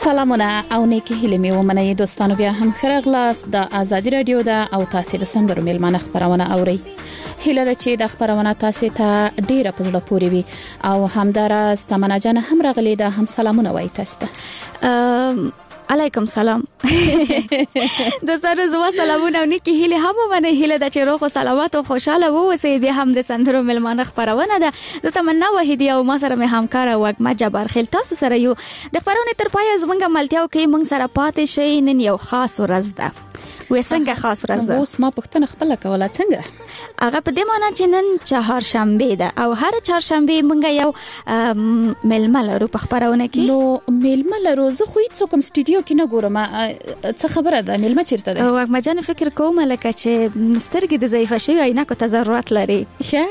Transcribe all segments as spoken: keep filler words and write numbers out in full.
سلامونه او نیکی هیله می ومنئ دوستانو، بیا هم خرغلاس د ازادي رادیو د او تاسو د سندرو میلمانه خبرونه اوري. هیله ده چې د خبرونه تاسو ته ډیره په زړه پورې وي او همداراز تمنا جان هم راغلي ده، هم سلامونه وایي تاسو ته. علیکم سلام دوستانو، زما سلامونه او نیکی هیله هم ومنئ. هیله ده چې روغ او سلامت او خوشاله ووسئ. بیا هم د سندرو میلمانه خبرونه ده. زه تمنا وحیدی او ما سره مې همکار وګما جبار خیل تاسو سره یو د خبرونه تر پای زمونږ ملتیاو کې مونږ سره پاتې شي. نن یو خاص ورځ ده. وې څنګه خاص ورځ ده؟ اوس ما پښتنه خپل کوله څنګه هغه په دې معنی چې نن چهارشنبه ده او هر چهارشنبه مونږ یو میلمه لرو په خبرونه کې. نو میلمه لرو، زه خو هیڅ کوم سټوډیو کې نه ګورم. څه خبره ده؟ میلمه چیرته ده؟ وګما جان فکر کوم لکه چې سترګې د ضعیفه شوی عینکو ته ضرورت لري. ښه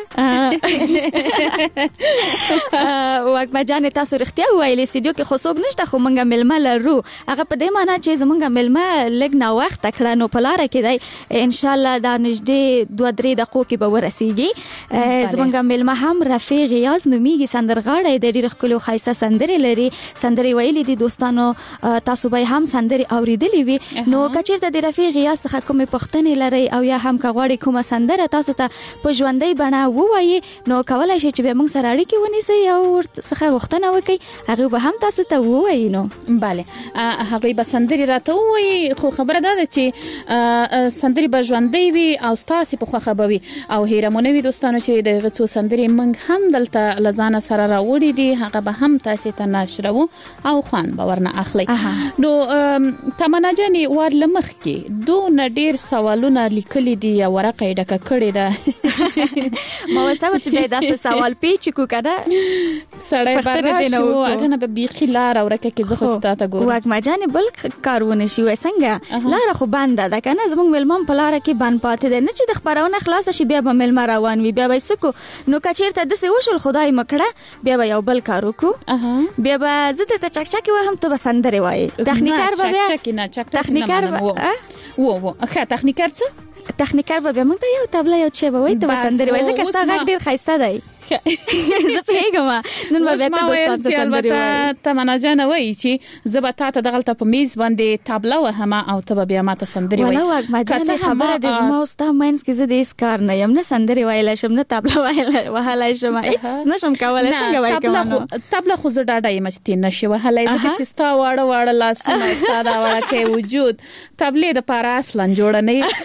وګما جان تاسو رښتیا وایلی، سټوډیو کې خو څوک نشته، خو مونږ میلمه لرو. هغه په دې معنی چې زمونږ میلمه لږ نه وخت کړه نو په لار کې دی. ان شاء الله دا نږدې دوه درې دقیقو کې به ورسیږي. زمونږ میلمه هم رفیق ریاض نومیږي، سندرغاړی دی، ډېر ښکلي او ښایسته سندرې لري. سندرې ویلي دي دوستانو، تاسو به هم سندرې اوریدلې وي. نو که چېرته د رفیق ریاض څخه کومې پوښتنې لرئ او یا هم که غواړئ کومه سندره تاسو ته په ژوندۍ بڼه ووایي، نو کولی شئ چې بیا موږ سره اړیکې ونیسئ او ورڅخه غوښتنه وکړئ، هغوی به هم تاسو ته ووایي. نو بله، هغوی به سندرې راته ووایي، خو خبره دا ده چې سندرې به ژوندۍ وي او ستاسې په خوښه به وي او هیرمونه وي دوستانو چې دغه څو سندرې موږ هم دلته له ځانه سره راوړي دي، هغه به هم تاسې ته نشروو او خوند به ورنه اخلئ. نو تمنا جانې وار له مخکې دونه ډېر سوالونه لیکلي دي یا ورقه یې ډکه کړې ده. ما ول سمه چې بیا داسې سوال پیچ کو که نه سړی به راشي و هغه نه به بیخي لاره ورکه کې زه خو چې تا ته ګورم. وګما جانې بل کار ونه شي وای څنګه لاره خو بنده ده که نه، زموږ میلمه په لاره کې بند پاتې دی، نه چې د خبرونه خلاصه شي بیا به میلمه روان وي، بیا به یې څه کو. نو که چېرته داسې وشول خدای مه کړه بیا به یو بل کار وکړو، بیا به زه درته چکچکې وایم ته به سندرې وایې. تخنیکر به بیا چکچکې نه چکچکې تخنیکر به و و ښه تخنیکر څه تخنیکر به بیا موږ ته یو تبله یو چی به وایي ته به سندرې وایې ځکه ستا غږ ډېر ښایسته دی. زه پوهېږم نن به بیا ته دوستان ته سندرې وایي. تمنا جانه وایي چې زه به تا ته دغلته په میز باندې تابله وهم او ته به بیا ما ته سندرې وایي. ولا وګما جانې خبره د زما او ستا منځ کې زه د هېڅ کار نه یم، نه سندرې ویلی شم نه تابله وهلی شم، هېڅ نشم کولی. څنګه وایي کوم تابله خو زه ډاډه یم چې تی نشي وهلی، ځکه چې ستا واړه واړه لاسونه ستا دا وړکی وجود تبلې دپاره اصلا جوړه نه یي.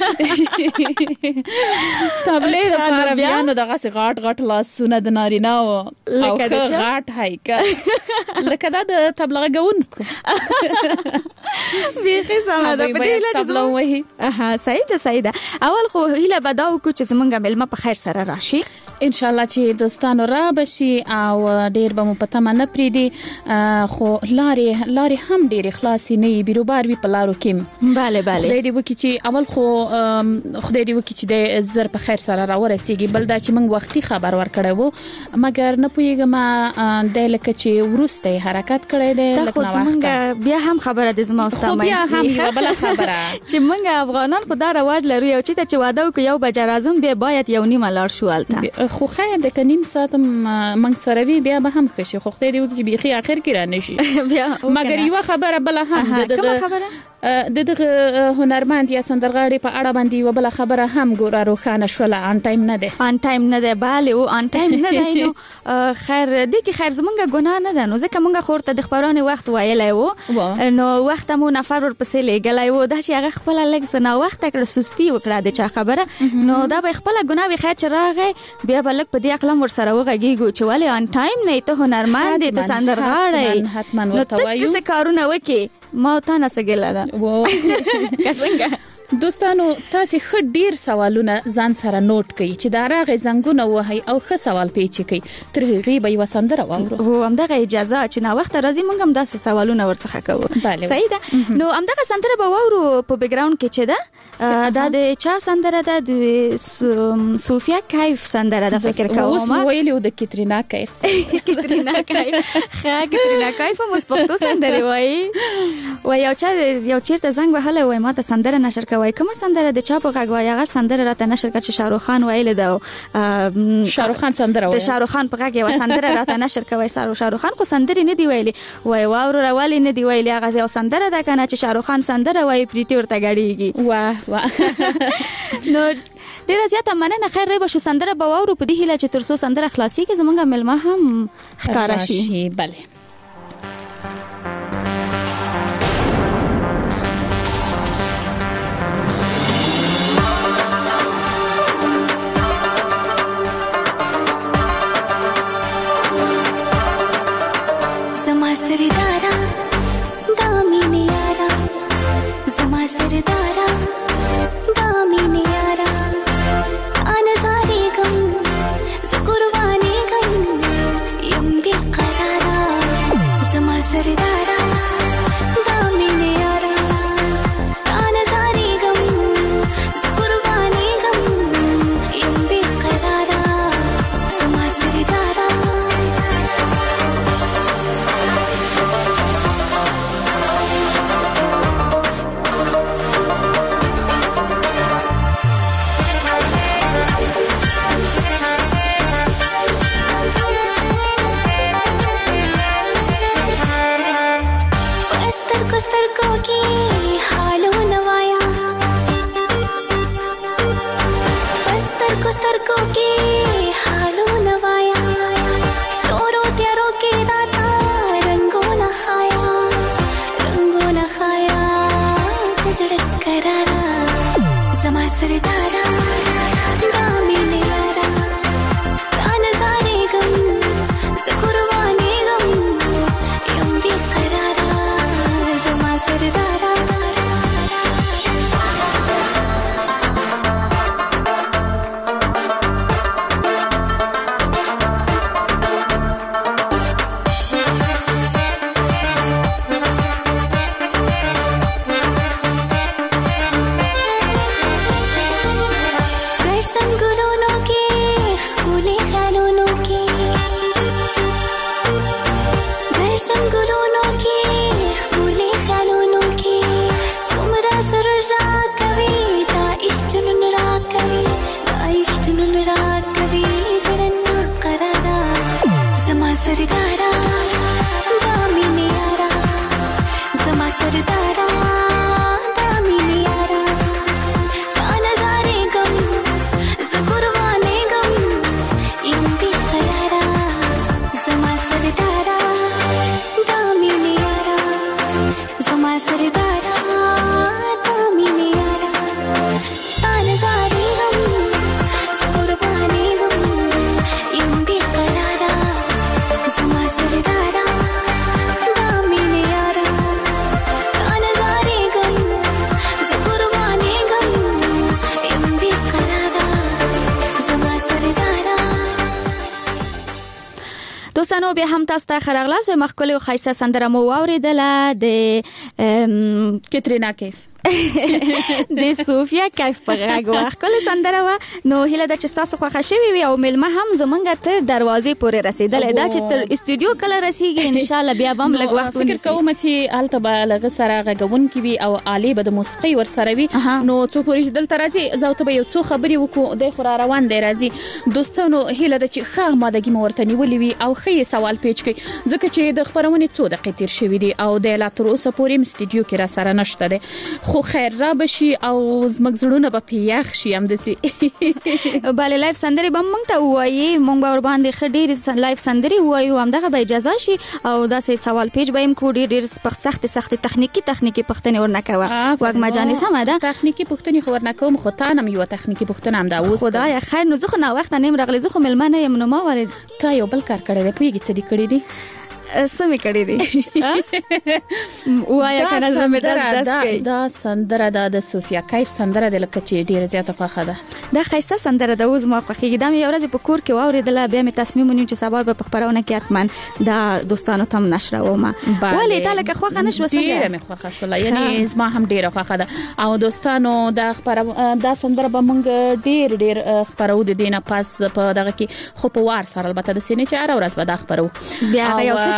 تبلې دپاره بیا نو دغسې غاټ غاټ لاسونه د نارینه او غاټ هایکه لکه دا د تبله غږونکو بیخي سمه ده. په دې هیله چې تبله ووهي. صحیح ده صحیح ده. اول خو هیله به دا وکړو چې زمونږ میلمه په خیر سره راشي انشاءالله، چې دوستانو را بشي او ډېر به مو په تمه نه پرېږدي، خو لارې لارې هم ډېرې خلاصې نه وي، بیروبار وي په لارو کې. بله بله خدای دې وکړي چې اول خو خدای دې وکړي چې د زر په خیر سره راورسېږي. بل دا چې موږ وختي خبر ورکړی وو، مګر نه پوهېږم دی لکه چې وروسته یې حرکت کړی دی لږ ناوخته. بیا هم خبره د زما او ستا خو بیا هم یوه بله خبره چې موږ افغانان خو دا رواج لرو یو چېرته چې واده وکړو یو بجه راځم بیا باید یو نیمه لاړ شو هلته. خو خیر د که نیم ساعت موږ سره وي بیا به هم ښه شي، خو خدای دې وکړي چې بیخي اخر کې را نه شي. مګر یوه خبره بله هم کومه خبره د دغه هنرمند یا سندرغاړي په اړه باندې یوه بله خبره هم ګوره روښانه شوله. آن ټایم نه دی آن ټایم نه دی بله او آن ټایم نه دی. نو خیر دې کې خیر زمونږ ګناه نه ده، نو ځکه مونږ خو ورته د خپرونې وخت ویلی و نو وخت مو نفر ورپسې لیږلی و، دا چې هغه خپله لږ څه ناوخته کړه سستي وکړه د چا خبره، نو دا به خپله ګناه وي. خیر چې راغی بیا به لږ په دې عقل هم ورسره وغږېږو چې ولې آن ټایم نه ته هنرمند دی ته سندرغاړی، نو ته څه کارونه وکړې ما تا نه څه ګیله ده. که څنګه دوستانو تاسو ښه ډیر سوالونه ځان سره نوٹ کړئ چې دا راغی زنګونه وهي او ښه سوال پیچ کړئ، تر هغې به یوه سندره واورو. و همدغه اجازه چې ناوخته راځي موږ هم داسې سوالونه ورڅخه کوو. صحیح ده. نو همدغه سندره به واورو په بیکګراوند کې چې ده دا د چا سندره ده؟ د صوفیا کیف سندره ده فکر کوم. اوس مو ویلي و د کترینا کیف. کترینا کیف ښه کترینا کیف هم اوس پښتو سندرې وایي. و یو چا یو چېرته زنګ وهلی وایي ما ته سندره نشر کوه وای کوم سندره د چا په غږ وای هغه سندره راته نشر کړ چې شاروخ خان ویل دا شاروخ خان سندره وای د شاروخ خان په غږ یو سندره راته نشر کوي سارو شاروخ خان خو سندري نه دی ویلي وای واور راولي نه دی ویلي هغه یو سندره ده کنه چې شاروخ خان سندره وای پریتی ورته غړیږي واه واه نو ډیره زیاته مننه خیر ری به شو سندره به واورو په دې هیله چې ترسو سندره خلاصي کې زمونږه ملما هم ښکارا شي بله زما سردارا دامین یارا زما سردارا دامین یارا آنزاری گم زقربانی گم یم بی قرارا زما سردارا دامین یارا آنزاری گم زقربانی گم یم بی قرارا زما سردارا سترګو کې حالو نوایا سترګو سترګو کې حالو نوایا تورو تیارو کې راتا رنگونه خایا رنگونه خایا تزړه قرارا زما سردارا دامین یارا دا نظارې غم زقربانې غم یم بی قرارا زما سردارا درسم ګلونو کې ښکلي خیالونو کې درسم ګلونو کې ښکلي خیالونو کې څومره سرور راکوي دا عشق جنون راکوي دا عشق جنون راکوي زړه ناقراره زما سردارا دامین یارا زما سردارا دامین یارا دا نظارې غم زقربانې غم یم بی قرارا زما سردارا دامین یارا زما سردارا دامین یارا دا نظارې غم زقربانې غم یم بی قرارا زما سردارا دامین یارا دا نظارې غم زقربانې غم یم بی قرارا زما سردارا دوستانو بیا هم تاسو ته خراغلاس مخکلو خیسه سندره مو واوریدله د کترینا کیف د صوفیا کیف په غږ واخله سندره و نو هله د چې تاسو خوښه شوي وي او ملما هم زمونږ ته دروازې پورې رسیدلې دا چې تر استودیو کله رسیږي ان شاء الله بیا بم لګ وخت فکر کوم چې الته به لغه سره غږون کی وي او عالی به د موسیقي ور سره وي نو څو پورې دلته راځي زاوته به یو څو خبري وکړو د خورا روان دی راځي دوستانو هله د چې ښه مادګي مورته نیولې وي او خې سوال پیچ کوي ځکه چې د خبرونه څو دقیقې تیر شوې دي او د لا تر اوسه پورې استودیو کې را سره نشته ده خو خیر را بشي او زمګ زړونه به پیاخ شي هم دسي bale لایف سندري به مونږ ته وایي مونږ به ور باندې خډير لایف سندري وایو هم دغه به اجازه شي او دا سې سوال پیج به هم کو ډیر ډیر سخت سخت تخنیکی تخنیکی پښتنه ورنکوه واګ ما جانې سم ده تخنیکی پښتنه خو ورنکوم خو تا نم یو تخنیکی پښتنه هم دا اوس خدای خیر نو زه خو نه وخت نیم رغلی زه خو ملمنه یم نو ما ولې تا یو بل کار کړی دی پویږي څه دی کړی دی سمې کړې دي وایا کنه زمې داس داس دا سندره د صوفیا کیف سندره د لکه چې ډیره زیاته خوخه ده دا خیسته سندره د اوس ما خوخیږي دا مې ورځ په کور کې واوریدل بیا مې تصمیم ونیو چې سبا به په خبرونه کې اتمن دا دوستانو تم نشره ومه ولې دا لکه خوخه نشو سره ډیره مې خوخه شول یعنی زما هم ډیره خوخه ده او دوستانو دا خبر دا سندره به مونږ ډیر ډیر خبرو د دینه پاس په دغه کې خو په وار سره البته د سینې چې اره ورځ به دا خبرو بیا یو څه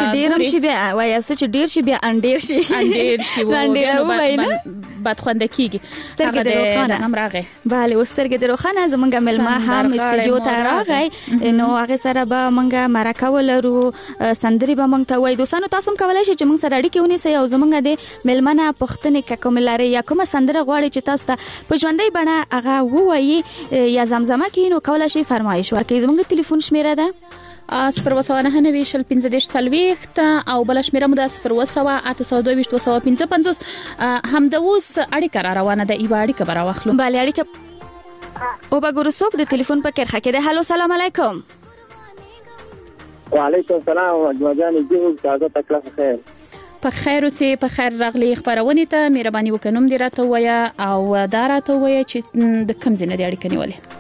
چې ډیر هم شي بیا وای څه چې ډیر شي بیا انډیر شي انډیر شي انډیر بد خوند کیږي. سترګې د روخانه هم راغی. bale سترګې د روخانه زمونږ ملما هم استودیو ته راغی نو هغه سره به مونږه مرکه ولرو سندري به مونږ ته وای. دوستانو تاسو هم کولای شئ چې مونږ سره اړیکه ونیسئ او زمونږ د ملمنه پښتنې کوم لري یا کومه سندره غواړي چې تاسو ته په ژوندۍ بڼه هغه ووایي یا زمزمه کړئ نو کولای شئ فرمایش ورکړئ. زمونږ ټلیفون شمیره ده صفر وسوه نهه نوي شل پنځه دېرش څلوېښت او بل شمیره مو ده صفر وسوه اته سوه دوه ویشت دوه سوه پنځه پنځوس. همدا اوس اړیکه را روانه ده. یوه اړیکه به راواخلو. بله اړیکه او به ګورو څوک د ټلیفون په کرښه کې ده. هلو سلام علیکم. وعلیکم السلام اجمل جان جوړ تازه تکلیف خیر په خیر اوسې په خیر راغلی خبرونه ته مهرباني وکړئ نوم دې راته ووایه او دا راته ووایه چې د کوم ځای نه دې اړیکه نیولې.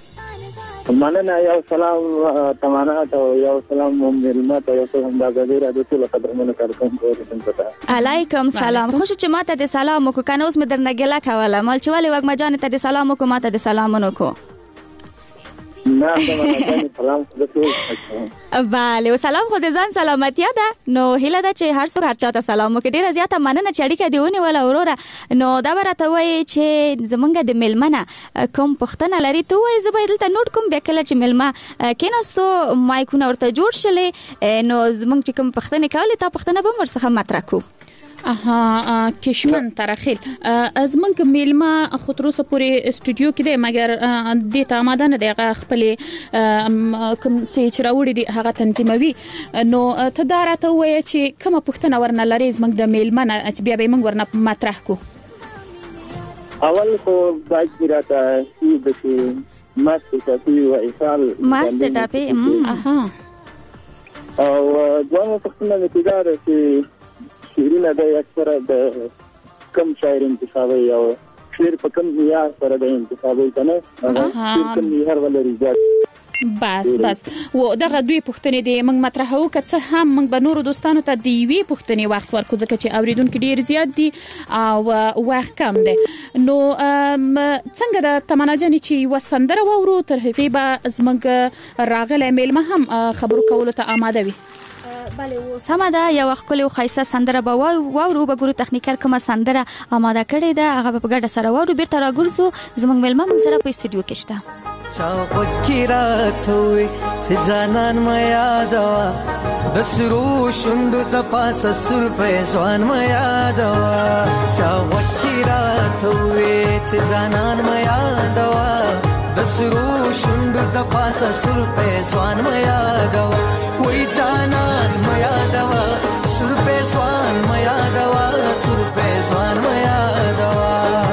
مننه. یو سلام تمانات او یو سلام ملمت او یو سلام د غزیره د ټول قدرمنو کارکون کوم پتا. علیکم سلام. خوش چې ماته د سلام کو کنه اوس مې درنه ګلا کوله مال چې ولې وګ ما جان ته د سلام کو ماته د سلامونو کو نه تمانات سلام د ټول. bale او سلام خو د ځان سلامتیا ده نو هله ده چې هر څوک هر چاته سلام وکړي. ډیره زیاته مننه چې اړیکه دیونه ولا وروره. نو دا ورته وایي چې زمونږ د ملمنه کوم پښتنه لري ته وایي زه باید دلته نوٹ کوم بیا کله چې ملما کیناستو مایکونه ورته جوړ شلې نو زمونږ چې کوم پښتنه کولې تا پښتنه به ورڅخه مطرح کو. اها کشمن ترخیل زمونږ میلما خطروسه پورې استودیو کې دی مګر د ته آماده نه دی خپل کوم چې راوړي دی هغه تنظیموي. نو ته دا راته وایي چې کومه پښتنه ورنه لري زمونږ د میلما نه چې بیا به موږ ورنه مطرح کو. اول خو باید راته چې د ماست ټاپي او ایصال ماست ټاپي اها او دوه پښتنه د تجارت چې شیرینه د اکثره د کم شاعر انتخابي او شعر په کم معیار سره د انتخابي کنه هغه کم معیار ولري بس بس و دغه دوی پښتنې د موږ مطرح وکړه هم موږ به نور دوستانو ته دی وی پښتنې وخت ورکو ځکه چې اوریدونکو ډیر زیات دي او وخت کم دی. نو څنګه د تمنا جان چې وسندره وورو تر هغه به زموږ راغله میلمه هم خبرو کولو ته آماده وي. bale و سما دا یو خپل خایسته سندره به وورو به ګورو تخنیکر کومه سندره آماده کړی ده هغه په ګډه سره وورو بیرته راګرځو زموږ ملما موږ سره په استودیو کې شته. چا خود کی راتوي چې ځانان ما یادوا د سرو شوندو د پاسه سر په ځوان ما یادوا چا خود کی راتوي چې ځانان ما یادوا د سرو شوندو د پاسه سر په ځوان ما یادوا وای ځانان ما یادوا سر په ځوان ما یادوا سر په ځوان ما یادوا.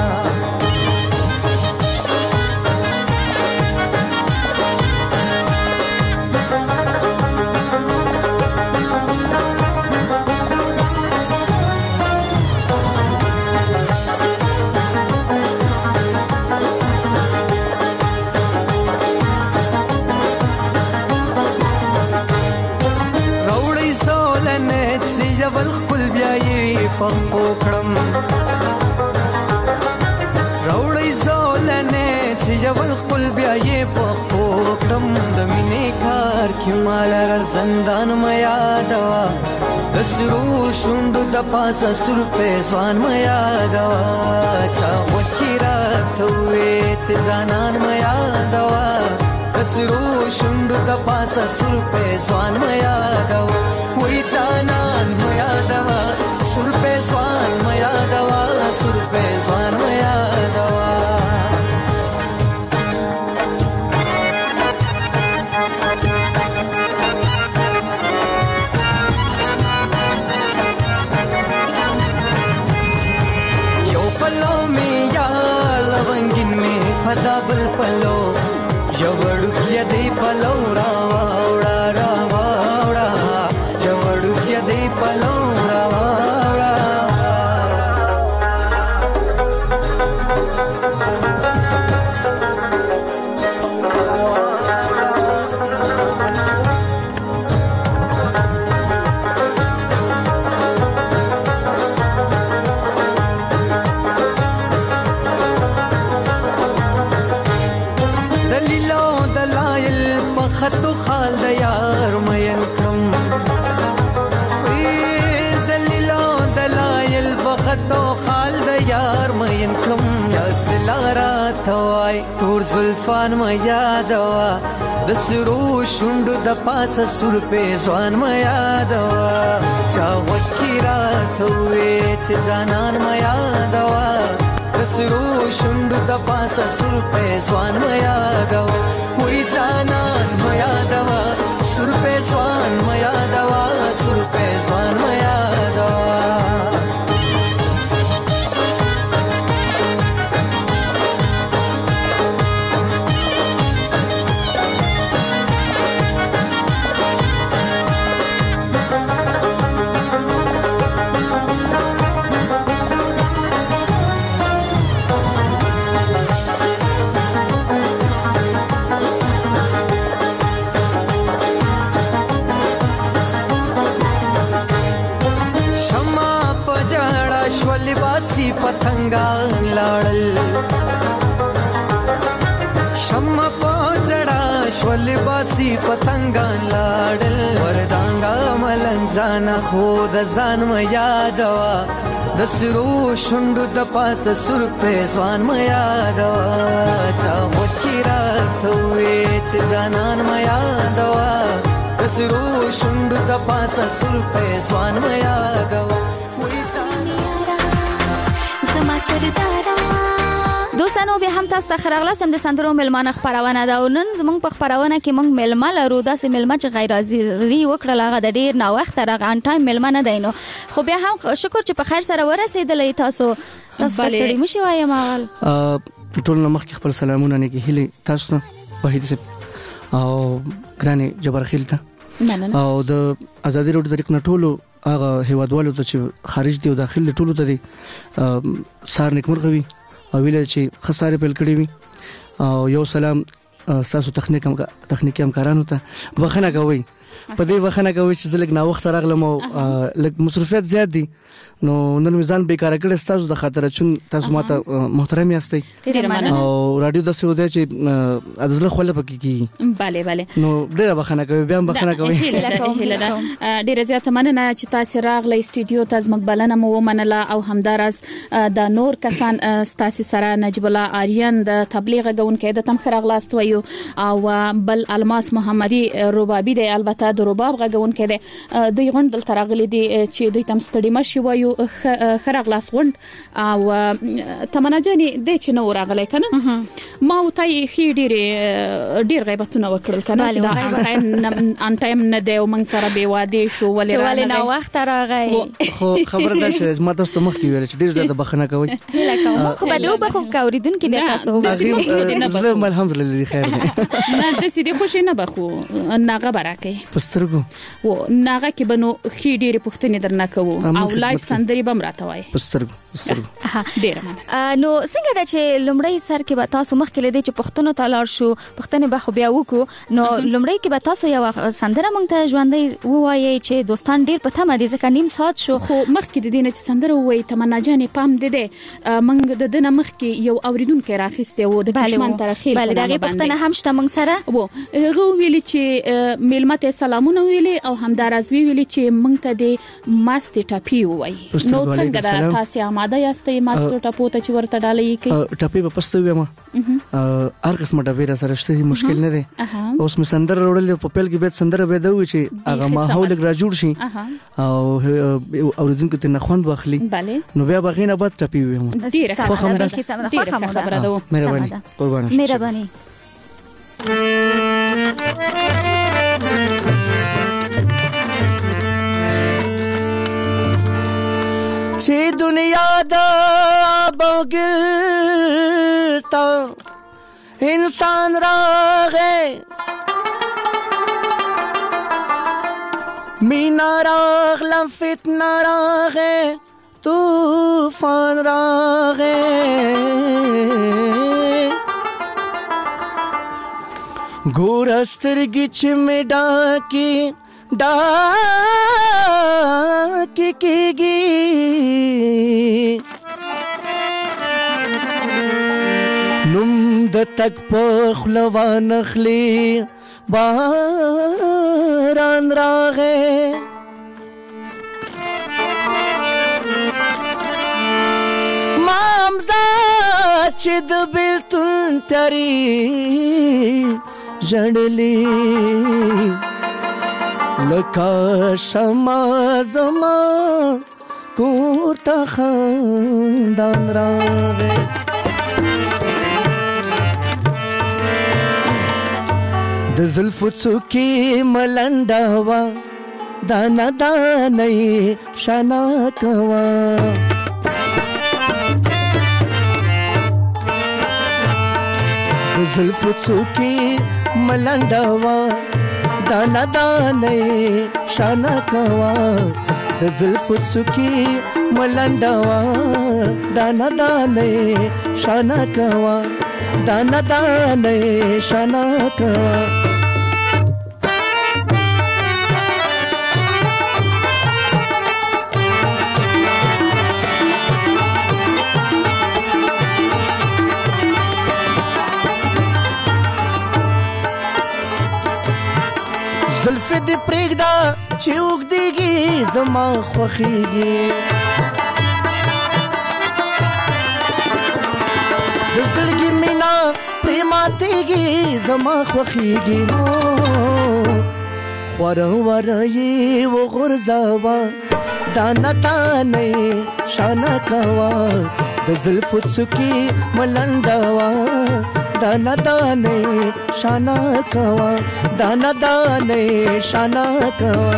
جبل خپل بیاي پخپو کړم راوړی زولنه چې جبل خپل بیاي پخپو کړم د مینې کار کې مال زندان ما یادوا د سرو شوندو د پاسه سر په ځوان ما یادوا چا وکیرا ته چې ځانان ما یادوا د سرو شوندو د پاسه سر په ځوان ما یادوا وای ځانان ما یادوا سر په ځوان ما یادوا سر په ځوان ما یادوا. یو پلو می یا لونګین می پدا بل پلو یو وړو کې دی پلو را واوړا را واوړا راته وای تور زلفان ما یادوا د سرو شونډو د پاسه سور پیزوان ما یادوا چا وکی راته وای چې ځانان ما یادوا د سرو شونډو د پاسه سور پیزوان ما یادوا وای ځانان ما یادوا سور پیزوان ما یادوا سور پیزوان ما یادوا लिबासी पतंगान लाड़ल शम्मा पोजड़ा श्वलिबासी पतंगान लाड़ल वरदांगा मलंजाना खुद जान म यादवा दसरू शुंडु द पास सुर पे स्वान म यादवा चावत की रात हुए च जानन म यादवा दसरू शुंडु द पास सुर पे स्वान म यादवा دوستانو بیا هم تاسو ته خراغلاس هم د سندرو ملمانه خبرونه دا نن زمونږ په خبرونه کې موږ ملما لرو داسې ملما چې غیر حاضري وکړه هغه د ډیر نا وخت راغ ان ټایم ملما نه دینو خو بیا هم شکر چې په خیر سره ورسېدلې تاسو تاسو ستړي مشي وایم ماغل ټول نمخ کې خپل سلامونه نه کې هلي تاسو وحید سپ او ګراني جبر خیلته او د ازادي روډ طریق نه ټولو هغه هیوادوالو ته چې خارج دی او داخل ټولو ته دي سار نیکمرغوي او ویل چې خساره پیل کړی وي او یو سلام تاسو تخنیک هم تخنیکی همکارانو ته بخښنه کوي په دې بخښنه کوي چې زلګ نا وخت راغلم او لګ مصرفیت زیات دي نو نن میزان بیکاره کړی تاسو د خاطر چون تاسو ماته محترم یاستئ او رادیو د سعودي چې ازله خپل پکې کی bale bale نو ډیره بخښنه کوي بیا بخښنه کوي ډیره زیات مننه چې تاسو راغلی استودیو ته زموږ بلنه مو ومنله او همدارس د نور کسان تاسو سره نجیب الله آریان د تبلیغ غونکې د تم خراغلاست ویو او بل الماس محمدي ربابي دی البته د رباب غونکې دی دوی غوند دل ترغلي دي چې دوی تم ستړي مشي ویو خراغلاس غوند او تمنا جاني د چې نو راغلی کنه ما وتای خې ډیر ډیر غیبتونه وکړل کنه چې دا ان ټایم نه دی او موږ سره به واده شو ولې نه وخت راغی خو خبره ده چې ما تاسو مخ کې ویل چې ډیر زیاته بخښنه کوي هله خو بده وبخو کوریدون کې بیا تاسو زه الحمدلله خیر دی نه د سې د خوشي نه بخو ناغه براکې پسترګو و ناغه کې بنو خې ډیر پښتنې درنه کوو او لایف سندري بم راته وای پسترګو پسترګو ډیر نو څنګه دا چې لمړی سر کې به تاسو مخ کې لیدې چې پښتنو تلار شو پښتنې به خو بیا وکړو نو لمړی کې به تاسو یو سندره مونږ ته ژوندۍ ووایي چې دوستان ډیر په تمه دي ځکه نیم ساعت شو خو مخ کې د دینه چې سندره وای تمنا جانې پام دې مونږ د دنه مخ کې یو اوریدونکو راخسته و د پښمان ترخیل بل دغه پښتنه هم شته مونږ سره وو غو ویل چې میلمته سلامونه ویلي او همدارز ویلي چې مونږ ته د ماست ټاپی وای نو څنګه دا تاسو آماده یاستئ ماست ټاپو ته چې ورته ډالې کی ټاپی په پستو ویما هر قسمه ټاپی را سره شته مشکل نه دی اوس می سندر وړل په پیل کې به سندر به دوی چې هغه ماحول را جوړ شي او اوریدونکو ته خوند واخلي نو بیا بغینه بعد ټاپی ویما ډیره خبره ده مهرباني قربان مهرباني چې دنیا دا بوګل تا انسان راغې مینا راغلم فتنه راغې طوفان راغې ګور سترګې چې مې ډاکې ډاکې کېږي نوم د تک په خوله وانخلي باران راغې مامزاد چې د بیلتون تیاری جړلې لکه شمع زما کور ته خندان راغی د زلفو څوکې ملنډه وه دانا دانې شانا کوه د زلفو څوکې ملنډه وه دانا دانې شانا کوه د زلفو څوکې ملنډه وه دانا دانې شانا کوه دانا دانې شانا کوه زلفې دې پرېږده چې اوږدېږي زما خوښېږي د زړګي مینه پرې ماتېږي زما خوښېږي خوره وره یې وغورځوه دانه دانې شانه کوه د زلفو څوکې ملنډه وه دانا دانې شانا کوه دانا دانې شانا کوه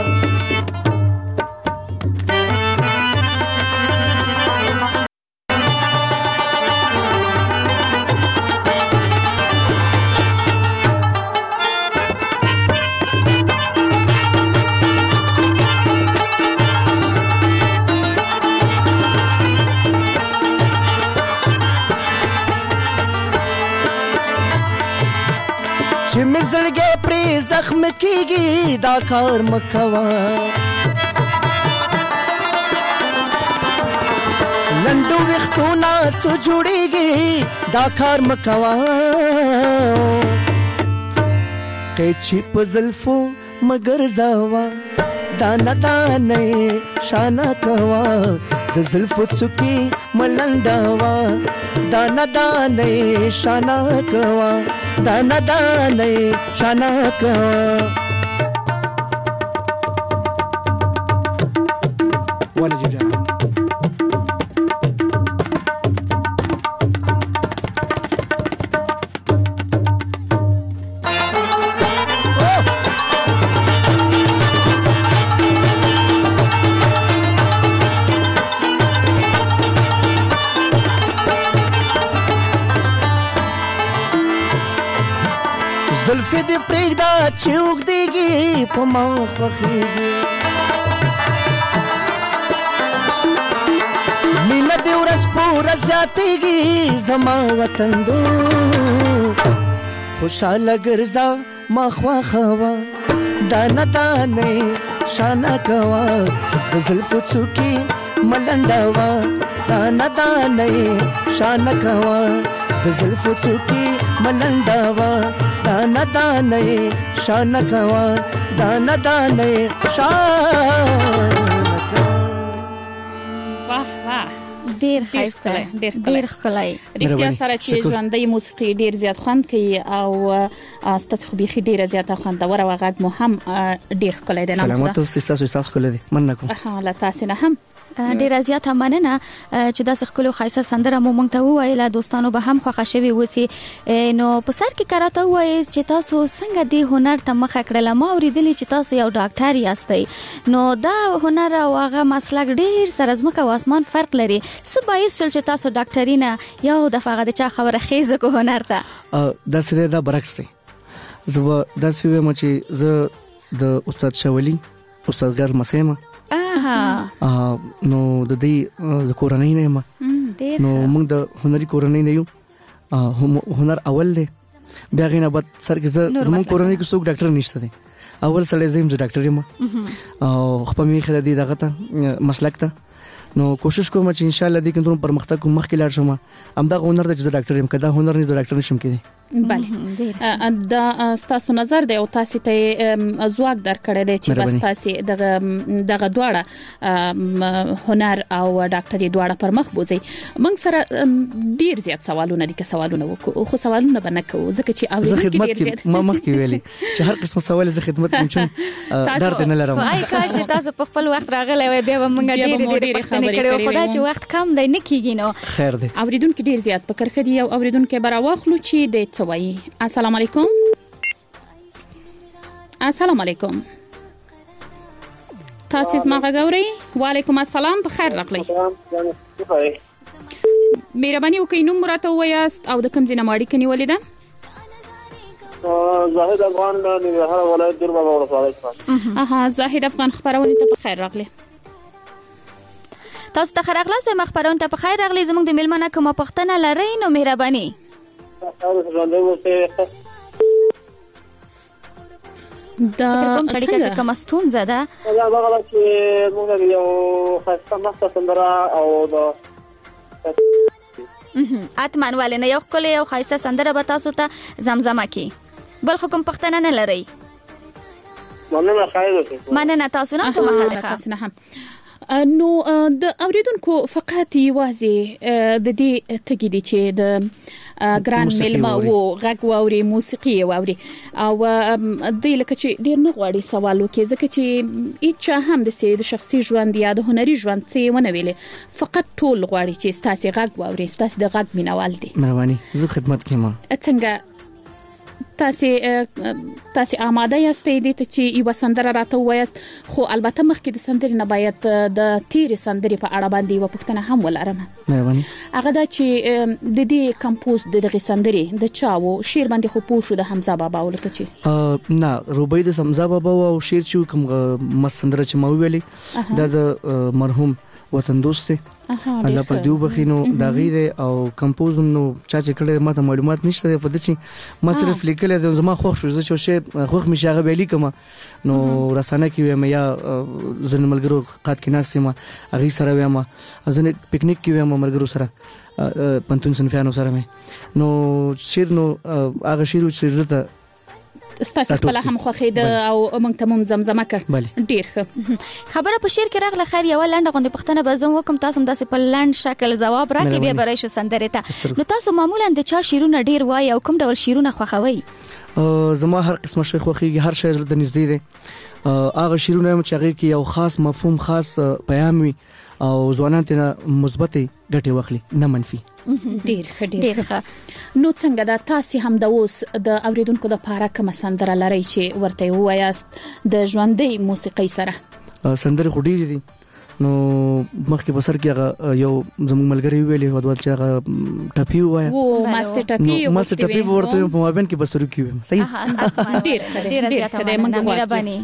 چې مې زړګی پرې زخم کېږي دا کار مه کوه لنډو ویښتونه څو جوړېږي دا کار مه کوه قیچي په زلفو مه ګرځوه دانه دانې شانه کوه د زلفو څوکې مه لنډوه دانه دانې شانه کوه دانا دانې شانه کوه ولې جان زلفې دې پرېږده چې اوږدېږي په ما خوښېږي مینه دې ورځ په ورځ زیاتېږي زما وطندو خوشحاله ګرځه ما خوښه وه دانه دانې شانه کوه د زلفو څوکې ملنډه وه دانه دانې شانه کوه د زلفو څوکې ملنډه وه دانا دانې شانه کوه دانا دانې شانه کوه واه واه ډیر ښایسته ډیر ښکلی رښتیا سره چې ژوندۍ موسیقي ډیر زیات خوند کوي او ستاسو خو بیخي ډیره زیاته خوندوره او غږ مو هم ډیر ښکلی دی سلامات اوسئ ستاسو احساس ښکلی دی مننه کوم له تاسې نه هم ډیره زیاته مننه چې داسې ښکلو ښایسته سندره مو موږ ته وویله دوستانو به هم خوښه شوي اوسي نو په سر کې که راته ووایئ چې تاسو څنګه دې هنر ته مخه کړله ما اورېدلي چې تاسو یو ډاکټر یاستئ نو دا هنر او هغه مسلک ډیر سره ځمکه او اسمان فرق لري څه باعث شول چې تاسو ډاکټري نه یو دفعه هغه د چا خبره خیزه کو هنر ته داسې دی دا برعکس دی زه به داسې وایم چې زه د استاد شاولي استادګر لمسی یم نو د دې د کورنۍ نه یم نو موږ د هنري کورنۍ نه یو هنر اول دی بیا غینه بعد سر کې زموږ کورنۍ کې څوک ډاکټر نشته دی اول سره زم ز ډاکټر یم او خپل می خدای دغه ته مسلک ته نو کوشش کوم چې ان شاء الله دې کې پرمختګ کوم مخکې لاړ شم همدا هنر د چې ډاکټر يم کدا هنر نه د ډاکټر نشم کېدی بله دا ستاسو نظر دی او تاسو ته ځواک درکړی دی چې بس تاسو دغه دغه دواړه هنر او ډاکټري دواړه پر مخ بوزي موږ سره ډیر زیات سوالونه دي که سوالونه وکړو خو سوالونه به نه کوو ځکه چې اوریدونکو ډیر زیات ما مخکې ویلي چې هر قسم سوال زه خدمت کوم چې درته نه لرم وای کاش تاسو په خپل وخت راغلی وای بیا موږ ډیر ډیر خبرې کړو خدای چې وخت کم دی نه کیږي نو خیر دی اوریدونکو ډیر زیات په کرخه دی او اوریدونکو برا واخلو چې د وای السلام علیکم السلام علیکم تاسو زما غوړی وعلیکم السلام په خیر راغلی مهرباني وکړئ نوم راته وایاست او د کوم ځای نه ماړی کني ولیدا زاهد افغان د ننګرهار ولایت دیر بابا ولسوالۍ اها زاهد افغان خبرونه ته په خیر راغلی تاسو ته خیر راغلی زما خبرونه ته په خیر راغلی زموږ د میلمانه کومه پښتنه لري نو مهرباني دا کوم څنګه کوم ستونزه ده دا هغه چې موږ یو خاصه مخته سندره او دا اتمن ولنه یو کله یو خاصه سندره به تاسو ته زمزمه کی بل خو کوم پښتنه نه لري مننه خایره مننه تاسو نه کوم خبره تاسو نه هم نو د اوریدونکو فقط یوازې د دې تګی دي چې د ګران ملما وو غږ واوري موسیقي واوري او د لکه چې ډیر نه غواړي سوال وکړي ځکه چې هیڅ هم د سید شخصي ژوند یا د هنري ژوند څه ونه ویلې فقط ټول غواړي چې ستاسو غږ واوري ستاسو د غږ مینوال دي مهرباني زه خدمت کوم څنګه تاسو تاسو آماده یاستئ د ته چې یو سندره راته وایست خو البته مخکې د سندرې نه باید د تیر سندرې په اړه باندې و پوښتنه هم ولرم مهرباني هغه دا چې د دې کمپوز د دغه سندرې د چاو شیر باندې خو پوښو د حمزه بابا ولکه چې نه روبای د حمزه بابا او شیر چې کوم مسندره چې مو ویلي دا د مرحوم وطن دوست الله په دیو بخینو دا غیره او کمپوز نو چا چې کړه ماته معلومات نشته په دې چې ما صرف لیکل د زما خوښ شو چې شی خوښ می شاغه ویلي کما نو رسانه کې ویم یا زن ملګرو قات کې ناس ما اغي سره ویم ځنه پکنیک کې ویم ملګرو سره پنتون سنفیانو سره مې نو شیر نو هغه شیر چې زته ستاسو خپل هم خوخه ده او موږ ته مم زمزمه کړ ډیر ښه خبره په شیر کې راغله خیر یو لنډه غونډه پښتنه به زم وکم تاسو هم داسې په لنډ شکل جواب راکړئ بیا برای شو سندره ته نو تاسو معمولا د چا شیرونه ډیر وای او کوم ډول شیرونه خوښوي زما هر قسمه شی خوښي هر شی د نږدې دی هغه شیرونه چې هغه کې یو خاص مفهوم خاص پیغام وي او ځوانان ته مثبت ګټه واخلي نه منفي ډیر ښه ډیر ښه نو څنګه دا تاسو هم د اوس د اوریدونکو د پاره کوم سندره لري چې ورته وایاست د ژوندۍ موسیقي سره سندره خډيري دي نو مخکې بسر کې هغه یو زموږ ملګری ویلي هو چې هغه ټپی وای او ماستر ټپی او ماستر ټپی ورته په مابین کې بسرو کې صحیح ډیر ډیر زیاته مننه مهرباني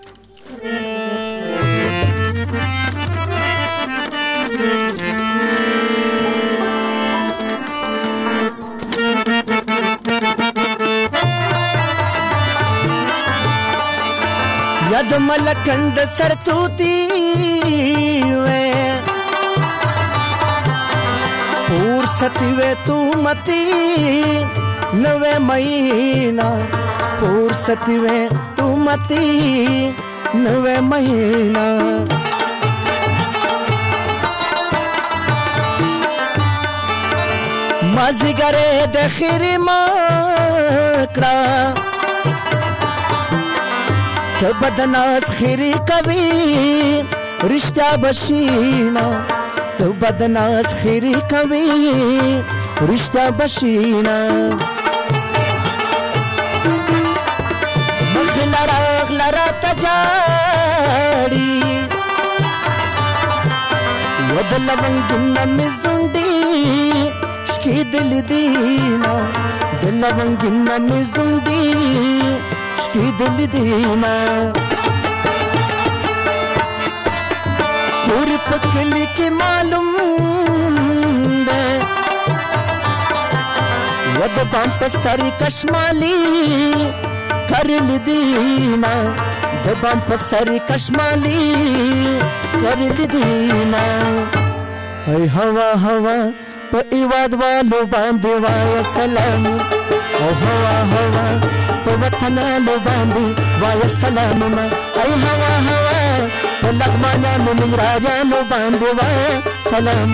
یاد ملکند سرتوتی وے پور ستی وے تو متی نوے مہینہ پور ستی وے تو متی نوے مہینہ مازیګره د خیر مکړه ته بدناز خیری کوي رشتہ بشینا ته بدناز خیری کوي رشتہ بشینا مخلراغ لرا تجاړي ودلونګ نمزوندي شکی دل دینا دلونګ نمزوندي شکی دل دینا پوری پکلی کی معلوم دے ود بامپ سری کشمالی کرل دینا د بامپ سری کشمالی ورلی دینا ای هوا هوا په ایواد والو باندې وای سلام او هوا هوا په وطنانو باندې وای سلام ما ای هوا هوا په لغمانانو نمرانو باندې وای سلام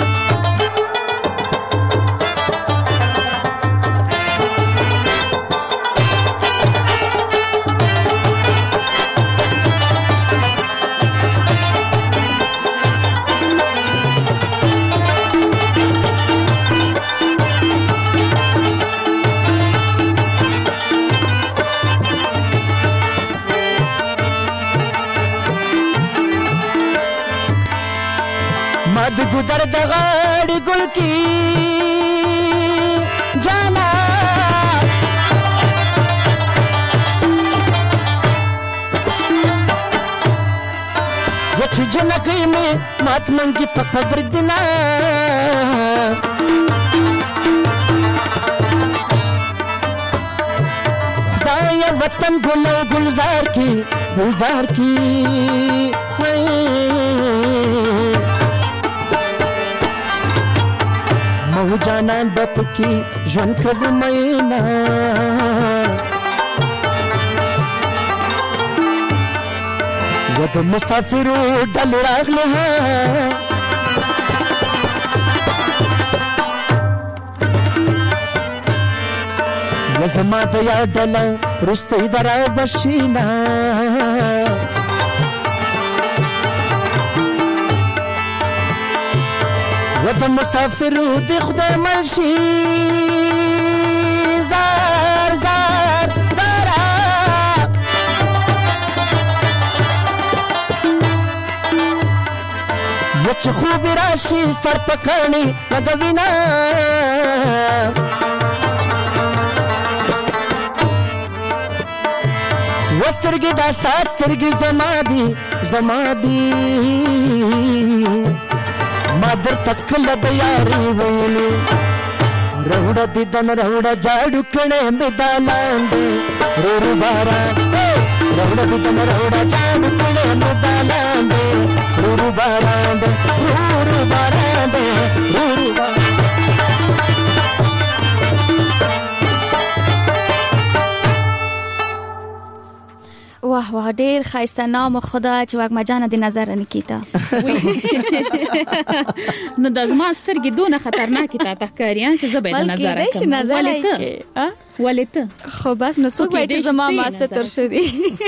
مد گدر دغاڑی گل کی جانا یچ جنکی میں مات منگی پا قبر دینا خدای وطن گلو گلزار کی گلزار کی مو جانان بپ کی ژوند کوي مینا و د مسافرو ډل راغله و زما د یا ډل رستي درا بشینا و د مسافرو د خدای منشي زار زار زارا یچ خوب راشي سر پکانی لګوینا وسترګي دا سات سترګي زما دي زما دي مادر تکل بیاری ویلی روڑا دیدن روڑا جاڑو کنے میدالانده رورو بارا روڑا دیدن روڑا جاڑو کنے میدالانده رورو بارانده رورو بارانده رورو بارانده واه واه ډیر ښایسته نام خدا چې واګما جان د نظر نکیتا نو د زما سترګې دونه خطرناکې تا تخکاریان چې زه به د نظر کوم ولته ولته خو بس نو څوک وایي چې زما ماستر شدي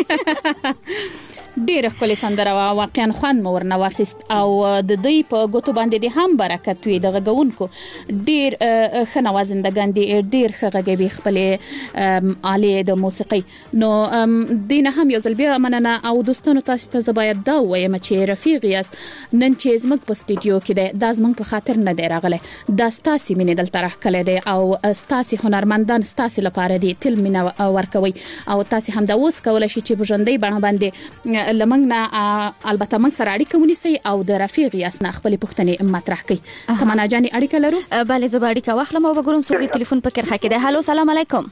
ډیره ښکلې سندره وه واقعا خوند مو ورنه واخیست او د دوی په ګوتو باندې د هم برکت وي د غږونکو ډیر ښه نوازندګان دي ډیر ښه غږوي خپلې آلې د موسیقۍ نو دې نه هم یو ځل بیا مننه او دوستانو تاسو ته زه باید دا ووایم چې رفیق یاست نن چې زموږ په سټوډیو کې دی دا زموږ په خاطر نه دی راغلی دا ستاسې مینې دلته راښکلی دی او ستاسې هنرمندان ستاسې لپاره دي تل مینه ورکوئ او تاسې هم دا اوس کولی شئ چې په ژوندۍ بڼه باندې لمنګ نه البته موږ سره اړیکه ونیسئ او د رفیق یاست نه خپلې پوښتنې مطرح کړئ تمنا جانې اړیکه لرو بله زه به اړیکه واخلم او وګورم څوک د تلیفون په کرښه کې دی هلو سلام علیکم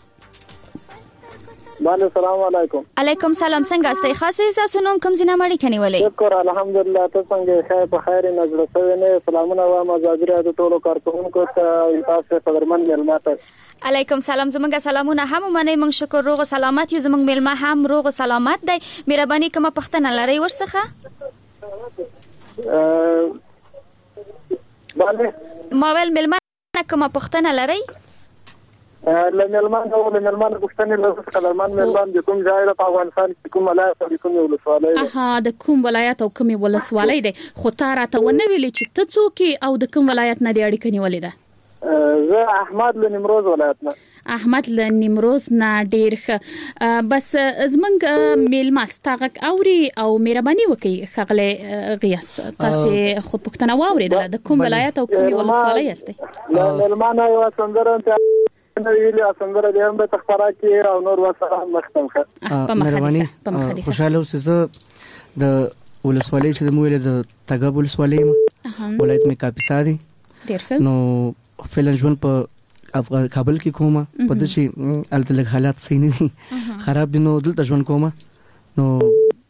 بله سلام علیکم علیکم سلام څنګه استئ خاصه تاسو نوم کوم ځای نه اړیکه نیولې شکر الحمدلله ته څنګه خیر په خیر نظر سوي نه سلامونه وایم ازادي راډیو ټولو کارکونکو ته تاسو قدرمن ملماته علیکم سلام زمونږ سلامونه هم منئ موږ شکر روغ سلامت یو زمونږ میلمه هم روغ سلامت دی مهرباني کومه پښتنه لري ورڅخه بله ما ول میلمه کومه پښتنه لري لملمان او لملمان پښتنه لري قدرمن ملمان د کوم ځای په افغانستان کې کوم ولایت او کوم ولسوالۍ اها د کوم ولایت او کوم ولسوالۍ دی خو تا راته ونه ویلې چې ته څوک او د کوم ولایت نه دی اړیکه نیولې ده زه احمد له نیمروز ولایت نه احمد له نیمروز نه ډیر ښه بس زمنګ میلمه ستاغک اوري او مهرباني وکي خغله غیاس تاسو خود پښتنه واوریدله د کوم ولایت او کوم ولسوالۍ یاستئ میلمه نه یو سندره نو ویلي سندره دې هم د تخبره کې او نور وسره مختم ښه مهرباني خوشاله اوسې د ولسوالۍ چې مو ویل د تګاب ولسوالۍ ولایت مې کاپیسا دي ډیر ښه نو فعلا ژوند په افغان کابل کې کومه په دې چې الته حالات صحیح نه دي خراب دي نو دلته ژوند کومه نو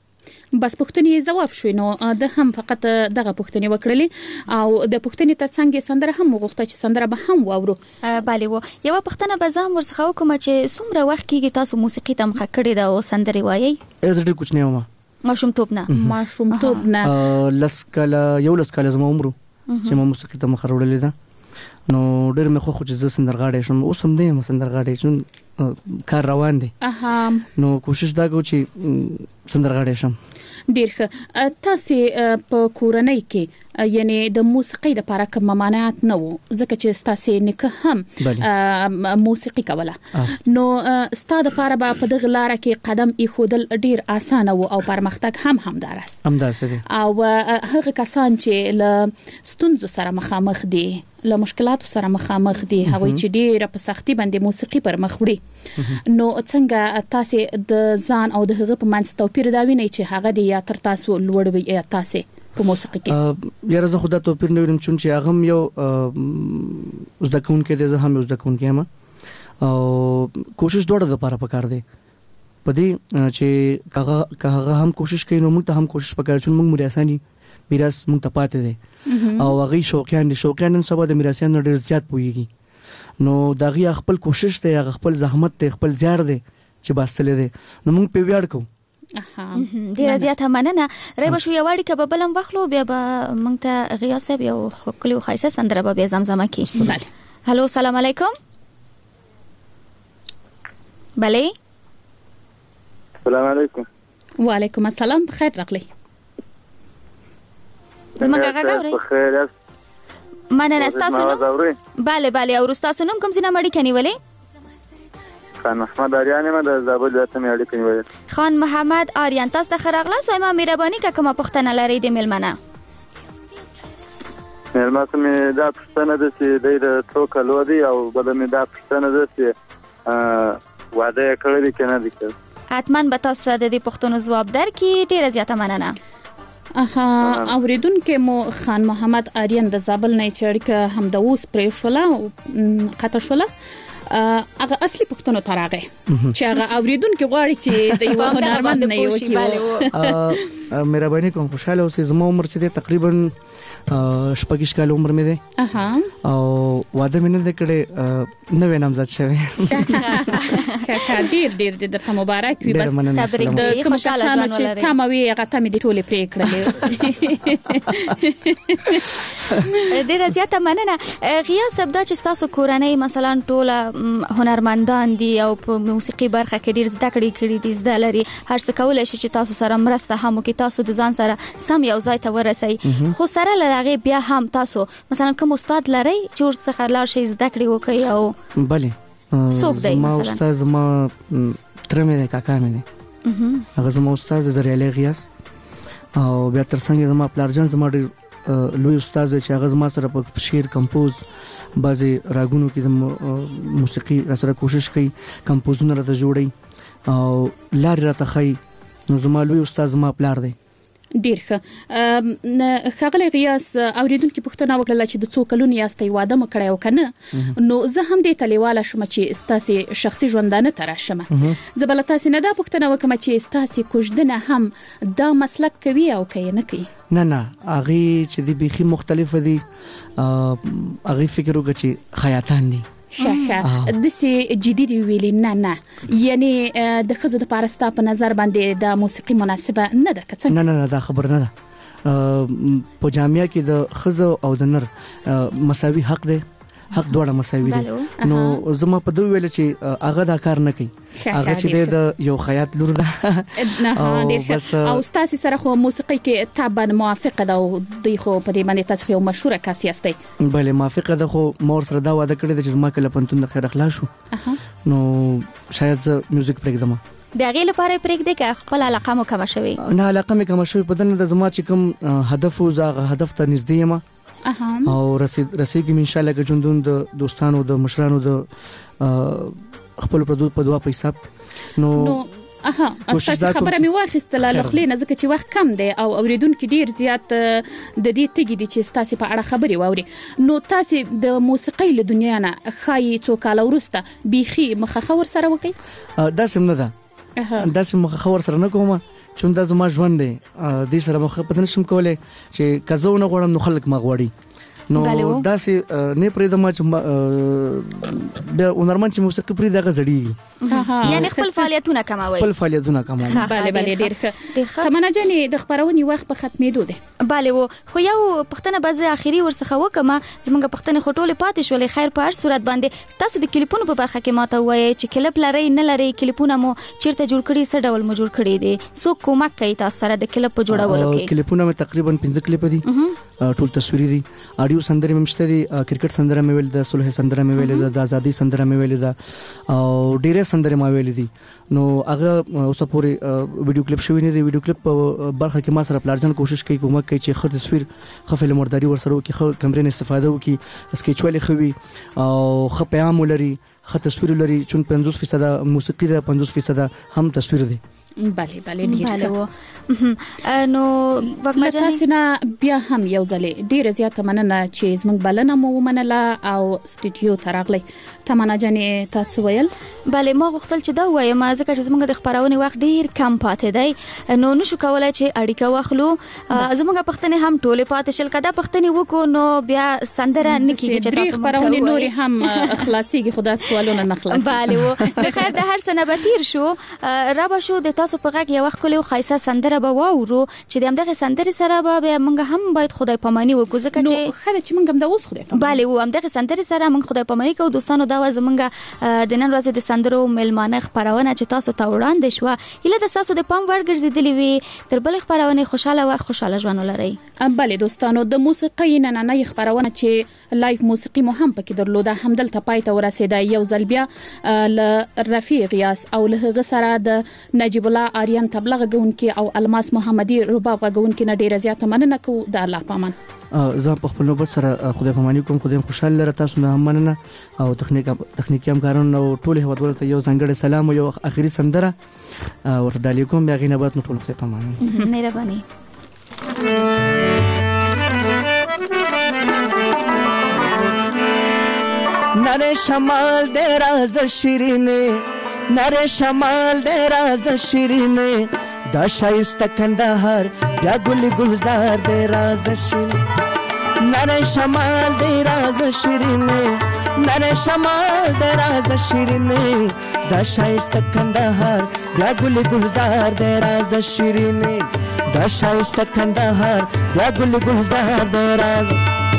بس پوښتنې جواب شوې نو د هم فقط دغه پوښتنې وکړلې او د پوښتنې ترڅنګ سندره هم وغوښته چې سندره به هم واورو. bale و یو پوښتنه به زم ورڅخه وکم چې څومره وخت کېږي تاسو موسیقي ته مخه کړې ده او سندري وایي؟ زه ډېر کوچنی وم. ماشومتوب نه ماشومتوب نه لس کاله یو لس کاله زما عمر چې ما موسیقي ته مخه وړلې ده. نو ډېر مې خو خو چې زه سندرغاړی شم، اوس هم دی سندرغاړی شم، کار روان دی. نو کوشش دا کوم چې سندرغاړی شم. ډیر ښه. تاسو په کورنۍ کې یعنی د موسیقۍ لپاره کوم ممانعت نه وو ځکه چې تاسو نیکه هم موسیقي کوله، نو ستاسو لپاره په دغه لار کې قدم ایښودل ډیر اسانه وو او پرمختګ هم همدارس همداسه دي. او هغه کسان چې له ستونزو سره مخامخ دي، له مشکلاتو سره مخامخ دي، هغه چې ډیره په سختي باندې موسیقي پر مخ وړي، نو څنګه تاسو د ځان او د هغه په منځ توپیر دا وینئ چې هغه دی یا تر تاسو لوړ وي یا تاسو په موسیقي کې؟ یاره زه خو دا توپیر نه وینم چې هغه یو زده کوونکی دی، زه هم یو زده کوونکی یم او کوشش دوړه د لپاره پکار دی په دې چې هغه هغه هم کوشش کوي نو موږ ته هم کوشش پکار چې موږ میراثاني میراث موږ ته پاتې دی او هغه شوقیان دي، شوقیان نن سبا د میراثیان ډېر زیات پوهیږي، نو دا غي خپل کوشش دی، هغه خپل زحمت دی، خپل زیار دی چې باسل دی، نو موږ په ویاړ کوو. ډیره زیاته مننه. ریبه شو یو وړي کبه بلم وخلو بیا به موږ ته غیاث صاحب یو خپل خاصه سندره به زمزمه کی. بله. هالو سلام علیکم. بله. السلام علیکم. وعلیکم السلام، بخیر راغلی. زمګه غاوري. بخیر. مننه تاسو نو. بله بله او تاسو نو کوم ځنه مړی کني ولې؟ خان محمد آریان ما د زابل ځته مې اړیکې نیولې. خان محمد آریان تاسو ته خراغله سوما مهرباني کا کومه پښتنه لري د ملمنه؟ ملمنه مې دا پښتنه د چې د څو کلو دی او بل مې دا پښتنه د چې واده کړی کنه دي. حتما به تاسو د دې پښتنو جواب درکې. ډیره زیاته مننه. اها اوریدونکو مو خان محمد آریان د زابل نه چړک هم د اوس پرې شوله قطه شوله هغه اصلي پښتنو تراغه چې هغه اوریدونکو غواړي چې د یو هنرمند نه یو کیو. مهرباني کوم خوشاله اوسې. زما عمر چې تقریبا شپږ کال عمر مې ده. اها او واده مې نه کړې، نوې نامزد شوه. ډیر ډیر د درته مبارک وي. بس تبریک د کوم کسانو چې تموي هغه تمې د ټوله پرې کړلې. ډیر زیاته مننه. غیاث صاحب دا چې تاسو کورنۍ مثلا ټوله هنرمندان دي او په موسیقي برخه کې ډیر زده کړې کړې دي، زده لري، هر څه کولای شي چې تاسو سره مرسته هم وکړي، تاسو د ځان سره سم یو ځای ته ورسئ، خو سره لږه بیا هم تاسو مثلا کوم استاد لري چې ورڅخه لار شي زده کړې وکړي؟ او بله څوک دی مثلا؟ ما استاد ما تر مې کاکا مې دی، هغه زما استاد زریالی غیاث، او بیا تر څنګه زما پلارجان زما ډېر لوی استاد چې هغه زما سره په شعر کمپوز بعضی راګونو کې د موسیقي سره کوشش کوي، کمپوزونه راته جوړي او لارې راته ښایي. نو زما لوی استاد زما پلار دی. ډیر ښه. ښاغلی غیاث اوریدونکو پوښتنه وکړه چې د څو کلونو یاستئ، واده مو کړی او کنه؟ نو زه هم دې تلیواله شم چې ستاسو شخصي ژوندانه ته راشم. زه بل تاسو نه دا پوښتنه وکم چې ستاسو کوژدنه هم دا مسلک کوي او کوي نه کوي؟ نه نه هغه چې دی بيخي مختلف دي. هغه فکر وکړي چې خیاطان دي. شاشه د سي جديدي ویلې نه نه یعنی د خزو د پارستا په نظر باندې د موسیقي مناسبه نه ده کڅ؟ نه نه دا خبر نه ده. په جامعه کې د خزو او د نر مساوي حق دی، حق دواړه مساوي دي. نو زما په دوی ویل چې هغه دا کار نه کوي، هغه چې د یو خیاط لور ده. او تاسو سره خو موسیقي کې تابع موافقه ده او دوی خو په دې باندې تاسو یو مشهور کس یاستئ؟ بله موافقه ده، خو مور سره دا وعده کړې ده چې زما کله پنتون د خیر اخلاص شو نو شاید زه میوزیک پرېږدم. د غیله لپاره پرېږدې که خپل علاقه مو کم شوي؟ نه علاقه مې کم شوي، په دنه د زما چې کوم هدف و زه هدف ته نږدې یم او رسید رسیدګم ان شاء الله که ژوندون د دوستانو د مشرانو د خپل پردو په دوا په حساب. نو اها اساسي خبره مې واخیستله لخلې نه ځکه چې وخت کم دی او اوریدونکو ډیر زیات د دې تګي دي چې تاسو په اړه خبري واوري. نو تاسو د موسیقۍ له دنیا نه خای څو کال ورسته بيخي مخه خور سره وکي؟ دا سم نه ده، دا سم مخه خور سره نه کومه چې دا زما ژوند دی دې سره مخ په نشم کولای چې کزونه غوړم نو خلک ما غوړي نو داسې نه پرې د ما چې د هنرمند چې موسیقي پرې دغه زړی یعنی خپل فعالیتونه کموي خپل فعالیتونه کموي bale bale ډیر ښه تمنا جانې د خبرونې وخت په ختمېدو دی bale و خو یو پښتنه بازه اخیری ورڅخه وکما زمونږ پښتنه خټولې پاتې شولې خیر په هر صورت باندې تاسو د کلیپونو په برخه کې ماته وایي چې کلیپ لري نه لري کلیپونه مو چیرته جوړ کړی څه ډول مو جوړ کړی دي سو کومک کوي تاسو سره د کلیپ په جوړولو کې کلیپونه مې تقریبا پنځه کلیپ دي ټول تصویري دي اډیو سندره مې مشته دي کرکټ سندره مې ویل ده صلح سندره مې ویل ده د ازادي سندره مې ویل ده او ډیره سندره مې ویل دي نو هغه اوسه پوری ویډیو کلیپ شوی نه دی ویډیو کلیپ په برخه کې ما سره پلارجن کوشش کوي کومه کوي چې خر تصویر خفل مرداري ور سره وکي خو کیمرې نه استفاده وکي اسکیچ ولې خوي او خ پیغام ولري خ تصویر لري چون پنځوس فیصد موسیقي ده پنځوس فیصد هم تصویر دی bale bale ډیر نو وګما تاسو نه بیا هم یو ځلې ډیر زیاته مننه چې زموږ بلنه مو ومنله او سټوډیو ته راغلی تمنا جانې تاسو ویل bale ما غوښتل چې دا وایم ځکه چې زموږ د خبرونه وخت ډیر کم پاتې دی نو نشو کولای چې اړیکه واخلو زموږ پښتنه هم ټوله پاتې شل کده پښتنه وکړو نو بیا سندره نکیږي چې تاسو خبرونه نوري هم خلاصيږي خدا سوالونه نه خلاص bale و د خیر د هر سنه بتیر شو را به شو د تاسو په غږ یو وخت کولو خایسه سندره به واورو چې د همدغه سندرې سره به موږ هم باید خدای پاماني وکړو ځکه چې خدای چې موږ هم د اوس خدای پاماني bale و همدغه سندرې سره موږ خدای پاماني کوو دوستانو دا زمونږ د نن ورځې د سندرو ملمانه خبرونه چې تاسو ته وړاندې شو اله د تاسو د پام ور ګرځېدلې وي تر بل خبرونه خوشاله او خوشاله ژوند ولرئ bale دوستانو د موسیقي نننۍ خبرونه چې لایف موسیقي مو هم پکې درلوده هم دلته پای ته ورسېده یو ځل بیا ل رفیق یاس او له غسره د نجیب الله آریان تبلیغ غونکي او الماس محمدي رباب غونکي نه ډیره زیاته مننه کو د الله پامان زه په خپل نوبت سره خدای پاماني کوم خدای خوشاله لره تاسو نه هم مننه او تخنیک تخنیکی همکارانو او ټول هیوادوالو ته یو ځانګړی سلام او یو اخیری سندره ورته ډالې کوم بیا غینه بعد نو ټول خدای پاماني مهرباني نره شمال د راز شیرینه نره شمال د راز شیرینه دا شایسته کندهار بیا ګل گلزار د راز شیرینه نره شمال د راز شیرینه نره شمال د راز شیرینه دا شایسته کندهار بیا ګل گلزار د راز شیرینه دا شایسته کندهار بیا ګل گلزار د راز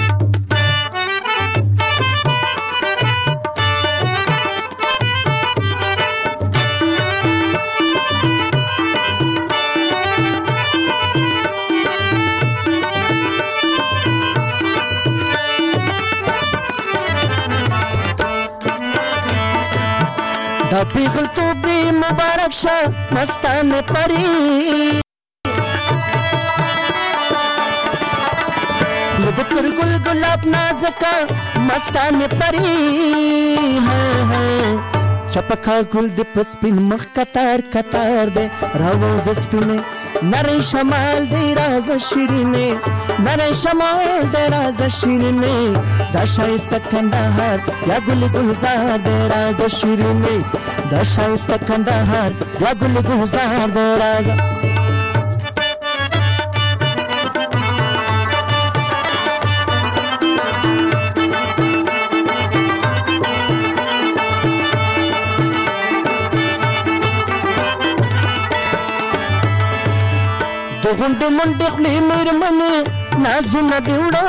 دا پیغل تو بی مبارک شا مستان پری مدکر گل گلاب نازکا مستان پری چپکا گل دی پسپین مخ کتار کتار دے راوز سپینے نره شمال دی راز شیرینه نره شمال دی راز شیرینه دا شایسته کندهار یا گل گلزار دی راز شیرینه دا شایسته کندهار یا گل گلزار دی راز غونډه منډه خلی میرمنه نازونه دیوړه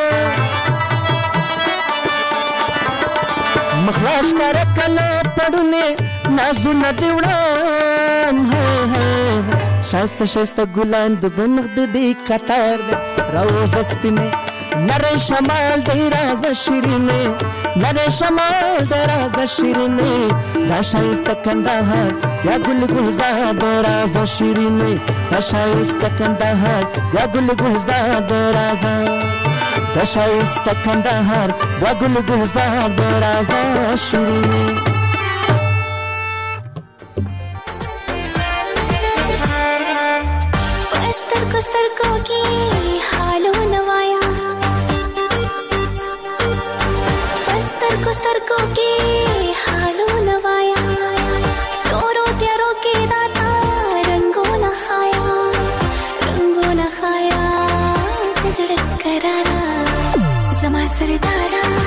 مخلاص کر کله پړونه نازونه دیوړه شایسته شایسته ګلان د بنغ د دې کتار روز سپینه نره شمال دی راز شیرینه نره شمال دی راز شیرینه دا شایسته کندهار یا گل گلزار دی راز شیرینه دا شایسته کندهار یا گل گلزار دی راز دا شایسته کندهار یا گل گلزار دی راز شیرینه سترګو سترګو کې حالو نوایا سترګو سترګو کې حالو نوایا تورو تیارو کې راته رنگونه خایا सरदारा